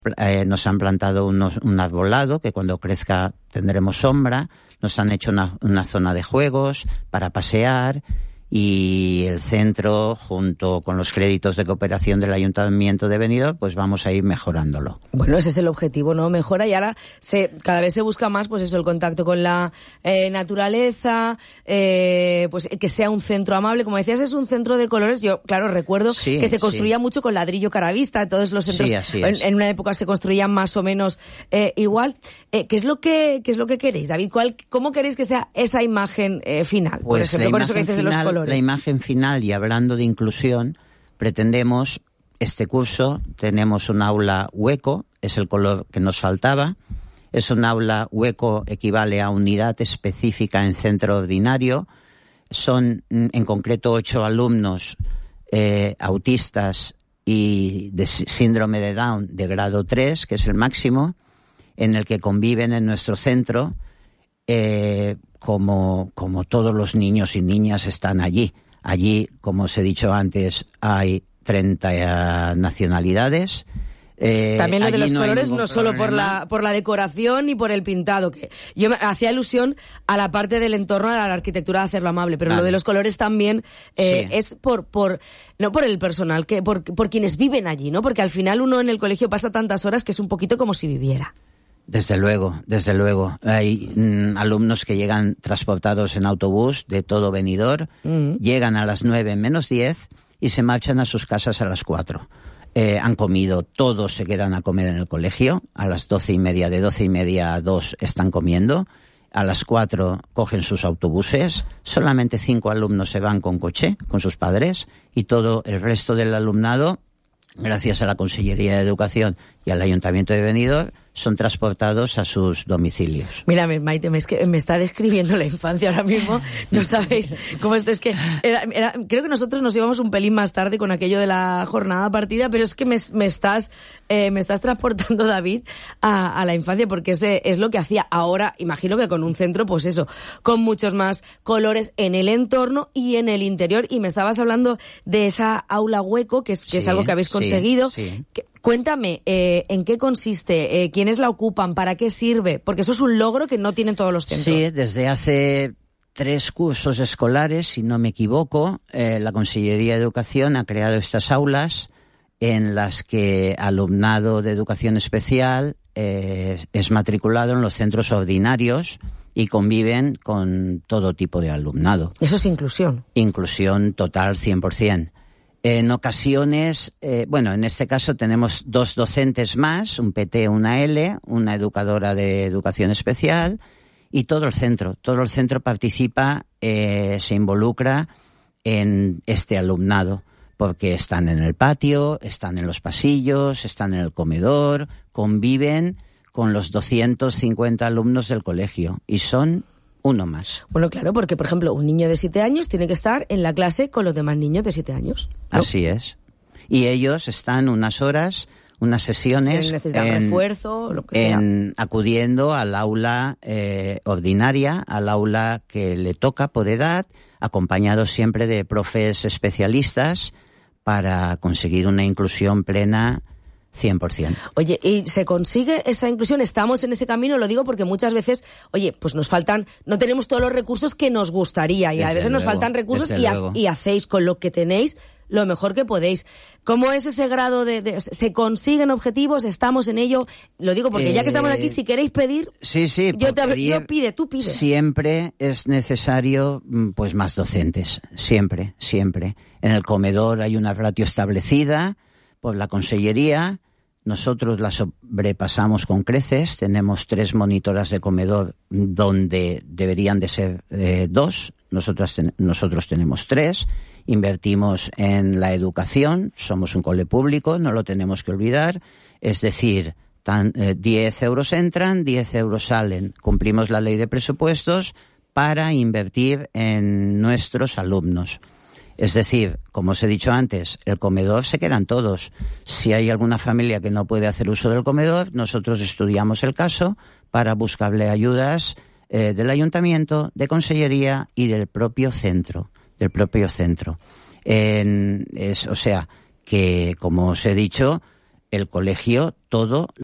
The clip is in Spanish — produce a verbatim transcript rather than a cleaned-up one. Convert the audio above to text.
eh, nos han plantado unos, un arbolado que cuando crezca tendremos sombra, nos han hecho una, una zona de juegos para pasear. Y el centro, junto con los créditos de cooperación del Ayuntamiento de Benidorm, pues vamos a ir mejorándolo. Bueno, ese es el objetivo, ¿no? Mejora, y ahora se, cada vez se busca más, pues eso, el contacto con la eh, naturaleza, eh, pues que sea un centro amable. Como decías, es un centro de colores. Yo, claro, recuerdo sí, que se construía sí. mucho con ladrillo caravista. Todos los centros, sí, así es. en, en una época se construían más o menos eh, igual. Eh, ¿Qué es lo que, qué es lo que queréis, David? ¿Cuál, cómo queréis que sea esa imagen eh, final? Pues por ejemplo, con eso que dices de los colores. La imagen final, y hablando de inclusión, pretendemos este curso, tenemos un aula hueco, es el color que nos faltaba, es un aula hueco, equivale a unidad específica en centro ordinario, son en concreto ocho alumnos eh, autistas y de síndrome de Down de grado tres, que es el máximo, en el que conviven en nuestro centro, eh, como, como todos los niños y niñas están allí. Allí, como os he dicho antes, hay treinta nacionalidades. Eh, También lo de los no colores, no solo por la por la decoración y por el pintado, que yo me hacía alusión a la parte del entorno, a la arquitectura, de hacerlo amable, pero vale. Lo de los colores también eh, sí. es por por no por el personal, que por por quienes viven allí, ¿no? Porque al final uno en el colegio pasa tantas horas que es un poquito como si viviera. Desde luego, desde luego. Hay mm, alumnos que llegan transportados en autobús de todo Benidorm, uh-huh. llegan a las nueve menos diez y se marchan a sus casas a las cuatro. Eh, han comido, todos se quedan a comer en el colegio, a las doce y media, de doce y media a dos están comiendo, a las cuatro cogen sus autobuses, solamente cinco alumnos se van con coche, con sus padres, y todo el resto del alumnado, gracias a la Consellería de Educación y al Ayuntamiento de Benidorm, son transportados a sus domicilios. Mira, Maite, me, es que me está describiendo la infancia ahora mismo. No sabéis cómo esto es que... Era, era, creo que nosotros nos íbamos un pelín más tarde con aquello de la jornada partida, pero es que me, me estás eh, me estás transportando, David, a, a la infancia, porque ese es lo que hacía. Ahora, imagino que con un centro, pues eso, con muchos más colores en el entorno y en el interior. Y me estabas hablando de esa aula hueco, que es, que sí, es algo que habéis conseguido. Sí, sí. Que, Cuéntame, eh, ¿en qué consiste? Eh, ¿Quiénes la ocupan? ¿Para qué sirve? Porque eso es un logro que no tienen todos los centros. Sí, desde hace tres cursos escolares, si no me equivoco, eh, la Consellería de Educación ha creado estas aulas en las que alumnado de educación especial eh, es matriculado en los centros ordinarios y conviven con todo tipo de alumnado. Eso es inclusión. Inclusión total, cien por ciento. En ocasiones, eh, bueno, en este caso tenemos dos docentes más, un P T, una L, una educadora de educación especial y todo el centro. Todo el centro participa, eh, se involucra en este alumnado, porque están en el patio, están en los pasillos, están en el comedor, conviven con los doscientos cincuenta alumnos del colegio y son uno más. Bueno, claro, porque, por ejemplo, un niño de siete años tiene que estar en la clase con los demás niños de siete años, ¿no? Así es. Y ellos están unas horas, unas sesiones... Si necesitan en, refuerzo, lo que en, sea. Acudiendo al aula eh, ordinaria, al aula que le toca por edad, acompañados siempre de profes especialistas para conseguir una inclusión plena cien por ciento. Oye, ¿y se consigue esa inclusión? ¿Estamos en ese camino? Lo digo porque muchas veces, oye, pues nos faltan, no tenemos todos los recursos que nos gustaría y desde a veces luego, nos faltan recursos y, ha, y hacéis con lo que tenéis lo mejor que podéis. ¿Cómo es ese grado de, de... ¿Se consiguen objetivos? ¿Estamos en ello? Lo digo porque eh, ya que estamos aquí, si queréis pedir... Sí, sí. Yo, te, pedir, yo pide, tú pide. Siempre es necesario, pues, más docentes. Siempre, siempre. En el comedor hay una ratio establecida por la Consellería. Nosotros la sobrepasamos con creces. Tenemos tres monitoras de comedor donde deberían de ser eh, dos. Nosotras ten- nosotros tenemos tres. Invertimos en la educación. Somos un cole público, no lo tenemos que olvidar. Es decir, tan, eh, diez euros entran, diez euros salen. Cumplimos la ley de presupuestos para invertir en nuestros alumnos. Es decir, como os he dicho antes, el comedor se quedan todos. Si hay alguna familia que no puede hacer uso del comedor, nosotros estudiamos el caso para buscarle ayudas eh, del ayuntamiento, de consellería y del propio centro, del propio centro. En, es, o sea, que como os he dicho, el colegio todo